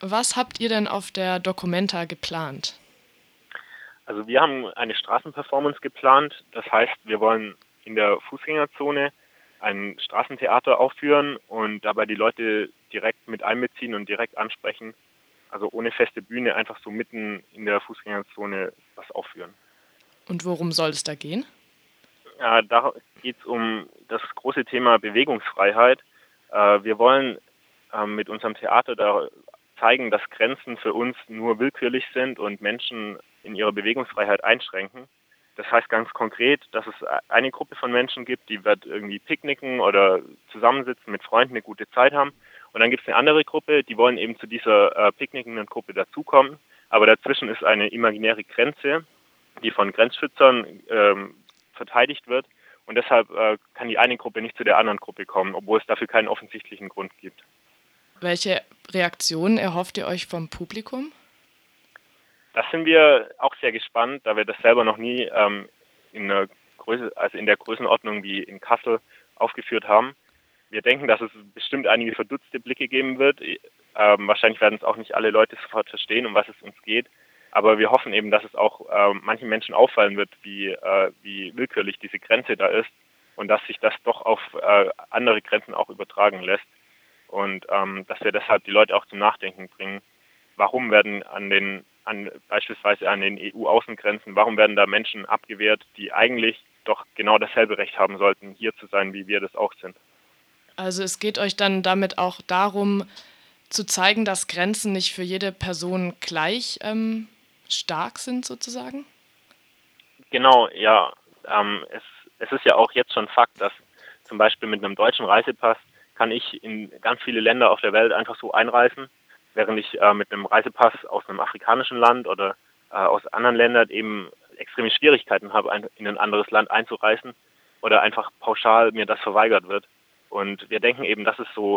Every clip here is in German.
Was habt ihr denn auf der Documenta geplant? Also wir haben eine Straßenperformance geplant. Das heißt, wir wollen in der Fußgängerzone ein Straßentheater aufführen und dabei die Leute direkt mit einbeziehen und direkt ansprechen. Also ohne feste Bühne einfach so mitten in der Fußgängerzone was aufführen. Und worum soll es da gehen? Da geht es um das große Thema Bewegungsfreiheit. Wir wollen mit unserem Theater da zeigen, dass Grenzen für uns nur willkürlich sind und Menschen in ihrer Bewegungsfreiheit einschränken. Das heißt ganz konkret, dass es eine Gruppe von Menschen gibt, die wird irgendwie picknicken oder zusammensitzen, mit Freunden eine gute Zeit haben. Und dann gibt es eine andere Gruppe, die wollen eben zu dieser picknickenden Gruppe dazukommen. Aber dazwischen ist eine imaginäre Grenze, die von Grenzschützern verteidigt wird. Und deshalb kann die eine Gruppe nicht zu der anderen Gruppe kommen, obwohl es dafür keinen offensichtlichen Grund gibt. Welche Reaktionen erhofft ihr euch vom Publikum? Das sind wir auch sehr gespannt, da wir das selber noch nie in einer Größe, also in der Größenordnung wie in Kassel aufgeführt haben. Wir denken, dass es bestimmt einige verdutzte Blicke geben wird. Wahrscheinlich werden es auch nicht alle Leute sofort verstehen, um was es uns geht. Aber wir hoffen eben, dass es auch manchen Menschen auffallen wird, wie willkürlich diese Grenze da ist und dass sich das doch auf andere Grenzen auch übertragen lässt. Und dass wir deshalb die Leute auch zum Nachdenken bringen. Warum werden beispielsweise an den EU-Außengrenzen, warum werden da Menschen abgewehrt, die eigentlich doch genau dasselbe Recht haben sollten, hier zu sein, wie wir das auch sind? Also es geht euch dann damit auch darum, zu zeigen, dass Grenzen nicht für jede Person gleich stark sind, sozusagen? Genau, ja. Es ist ja auch jetzt schon Fakt, dass zum Beispiel mit einem deutschen Reisepass kann ich in ganz viele Länder auf der Welt einfach so einreisen, während ich mit einem Reisepass aus einem afrikanischen Land oder aus anderen Ländern eben extreme Schwierigkeiten habe, in ein anderes Land einzureisen oder einfach pauschal mir das verweigert wird. Und wir denken eben,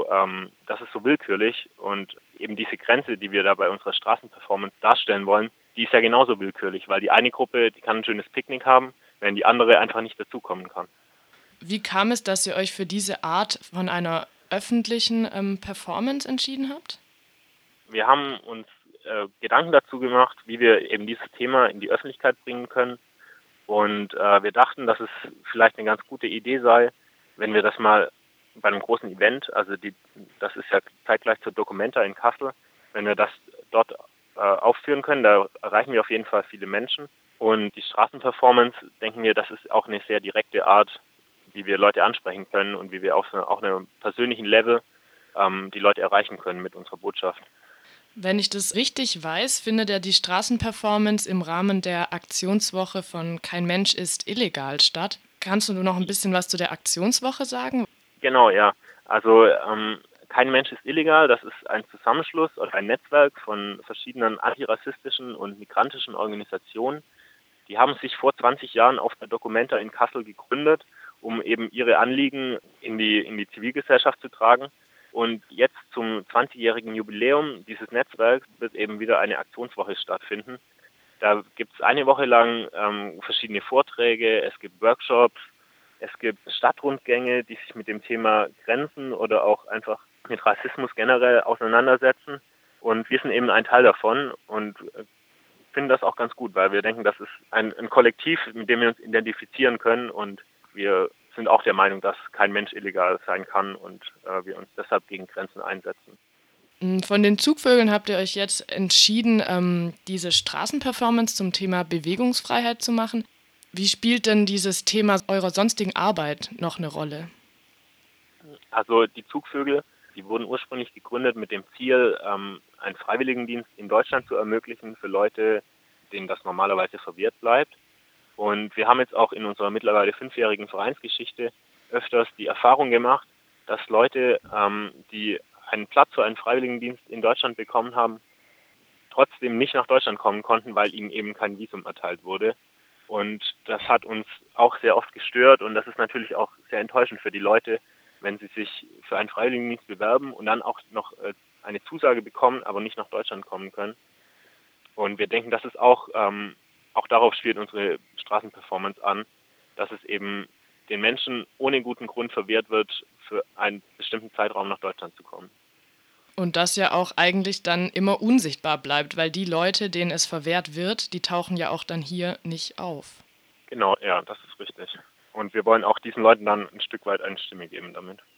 das ist so willkürlich und eben diese Grenze, die wir da bei unserer Straßenperformance darstellen wollen, die ist ja genauso willkürlich, weil die eine Gruppe, die kann ein schönes Picknick haben, während die andere einfach nicht dazukommen kann. Wie kam es, dass ihr euch für diese Art von einer öffentlichen Performance entschieden habt? Wir haben uns Gedanken dazu gemacht, wie wir eben dieses Thema in die Öffentlichkeit bringen können. Und wir dachten, dass es vielleicht eine ganz gute Idee sei, wenn wir das mal bei einem großen Event, das ist ja zeitgleich zur Documenta in Kassel, wenn wir das dort aufführen können, da erreichen wir auf jeden Fall viele Menschen. Und die Straßenperformance, denken wir, das ist auch eine sehr direkte Art, wie wir Leute ansprechen können und wie wir auf auch einem persönlichen Level die Leute erreichen können mit unserer Botschaft. Wenn ich das richtig weiß, findet ja die Straßenperformance im Rahmen der Aktionswoche von Kein Mensch ist illegal statt. Kannst du noch ein bisschen was zu der Aktionswoche sagen? Genau, ja. Also kein Mensch ist illegal. Das ist ein Zusammenschluss oder ein Netzwerk von verschiedenen antirassistischen und migrantischen Organisationen. Die haben sich vor 20 Jahren auf der Documenta in Kassel gegründet, um eben ihre Anliegen in die Zivilgesellschaft zu tragen. Und jetzt zum 20-jährigen Jubiläum dieses Netzwerks wird eben wieder eine Aktionswoche stattfinden. Da gibt es eine Woche lang verschiedene Vorträge, es gibt Workshops, es gibt Stadtrundgänge, die sich mit dem Thema Grenzen oder auch einfach mit Rassismus generell auseinandersetzen. Und wir sind eben ein Teil davon und finden das auch ganz gut, weil wir denken, das ist ein Kollektiv, mit dem wir uns identifizieren können und wir sind auch der Meinung, dass kein Mensch illegal sein kann und wir uns deshalb gegen Grenzen einsetzen. Von den Zugvögeln habt ihr euch jetzt entschieden, diese Straßenperformance zum Thema Bewegungsfreiheit zu machen. Wie spielt denn dieses Thema eurer sonstigen Arbeit noch eine Rolle? Also die Zugvögel, die wurden ursprünglich gegründet mit dem Ziel, einen Freiwilligendienst in Deutschland zu ermöglichen für Leute, denen das normalerweise verwehrt bleibt. Und wir haben jetzt auch in unserer mittlerweile 5-jährigen Vereinsgeschichte öfters die Erfahrung gemacht, dass Leute, die einen Platz für einen Freiwilligendienst in Deutschland bekommen haben, trotzdem nicht nach Deutschland kommen konnten, weil ihnen eben kein Visum erteilt wurde. Und das hat uns auch sehr oft gestört und das ist natürlich auch sehr enttäuschend für die Leute, wenn sie sich für einen Freiwilligendienst bewerben und dann auch noch eine Zusage bekommen, aber nicht nach Deutschland kommen können. Und wir denken, dass es auch darauf spielt unsere Straßenperformance an, dass es eben den Menschen ohne guten Grund verwehrt wird, für einen bestimmten Zeitraum nach Deutschland zu kommen. Und das ja auch eigentlich dann immer unsichtbar bleibt, weil die Leute, denen es verwehrt wird, die tauchen ja auch dann hier nicht auf. Genau, ja, das ist richtig. Und wir wollen auch diesen Leuten dann ein Stück weit eine Stimme geben damit.